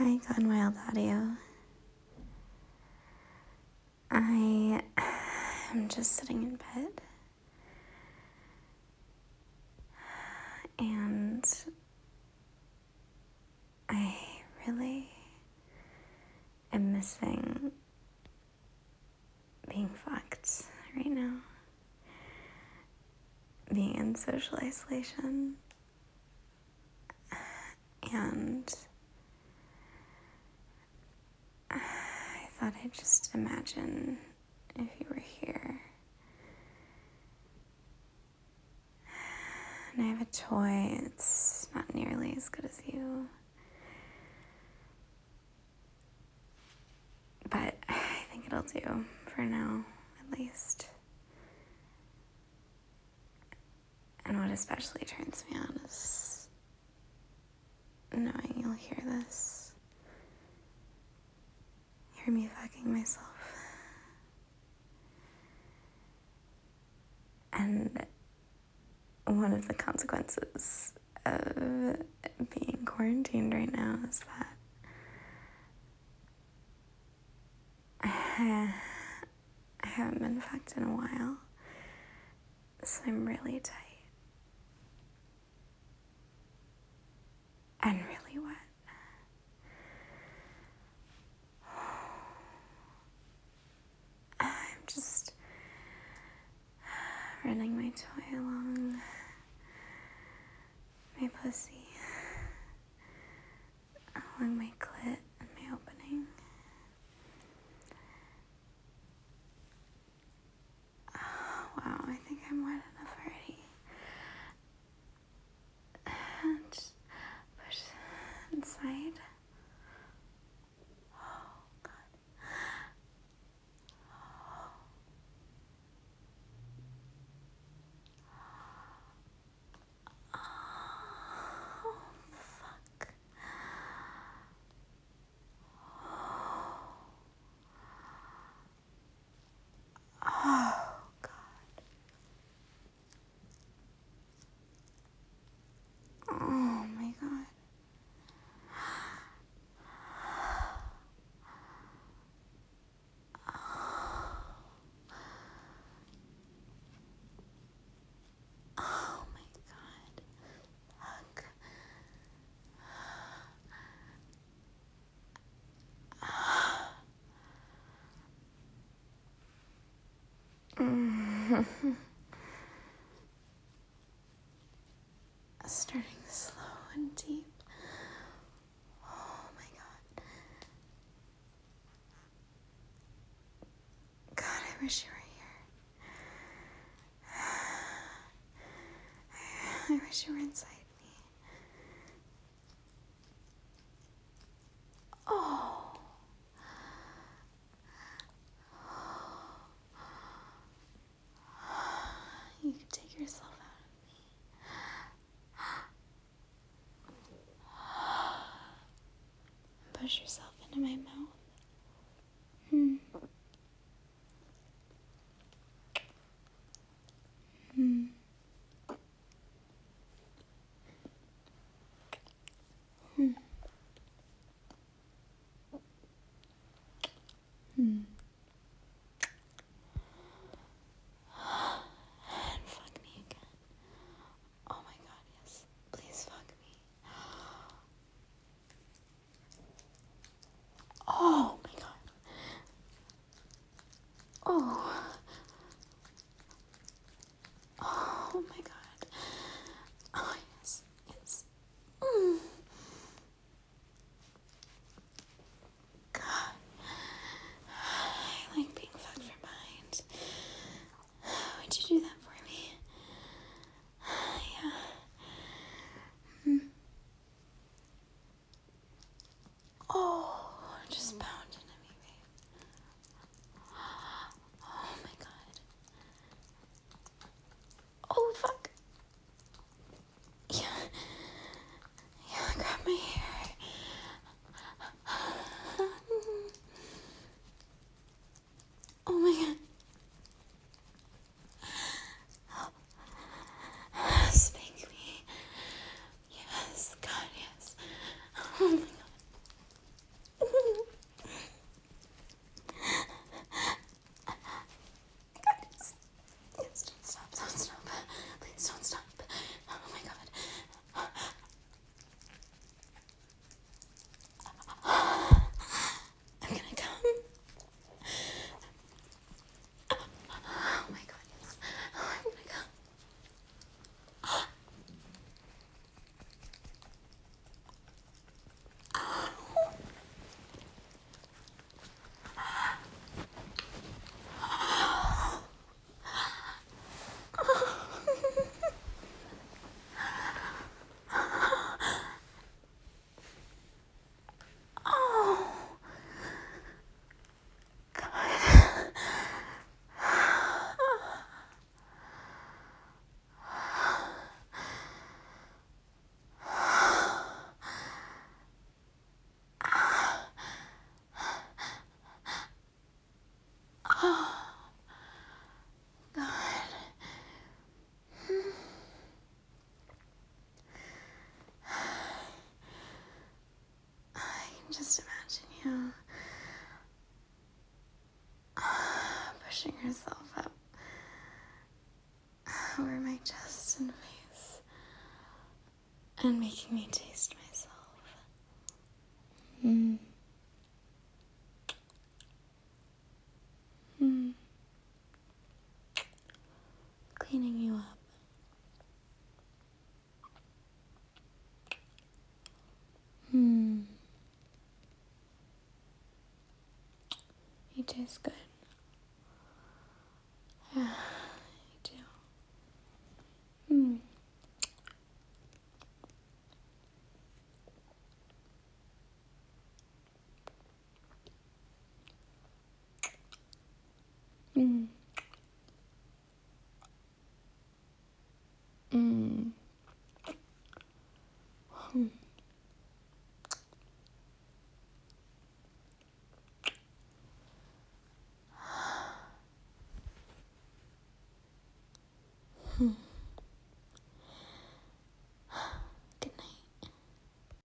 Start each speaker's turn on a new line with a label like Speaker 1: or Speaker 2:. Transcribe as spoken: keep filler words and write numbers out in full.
Speaker 1: Hi, Gone Wild Audio. I am just sitting in bed and I really am missing being fucked right now. Being in social isolation. And I thought I'd just imagine if you were here. And I have a toy. It's not nearly as good as you. But I think it'll do for now, at least. And what especially turns me on is knowing you'll hear this. Hear me fucking myself. And one of the consequences of being quarantined right now is that I, I haven't been fucked in a while, so I'm really tight and really wet. I'm just running my toy along my pussy, along my clit and my opening. Oh, wow, I think I'm wet enough already. Just push inside. Oh, God. Oh, fuck. Oh, God. Oh, my God. Oh, my God. Fuck. Starting slow and deep. Oh my God. God, I wish you were here. I wish you were inside me. Oh. You could take yourself out of me. Push yourself into my mouth. Hmm. Hmm. Hmm. Hmm. And fuck me again. Oh my God, yes. Please fuck me. Oh my God. Oh. Oh my God. Oh yes. Yes. Mm. God. I like being fucked from behind. Would you do that for me? Yeah. Mm. Oh, just pound into me, babe. Oh my God. Oh, fuck. Yeah. Yeah, grab my hair. Oh my God. Spank me. Yes, God, yes. Oh my God. just imagine you pushing yourself up over my chest and face and making me taste myself. Mm. Mm. Cleaning you up. Hmm. You taste good. Yeah, you do. Hmm. Hmm. Hmm. Hmm. Hmm.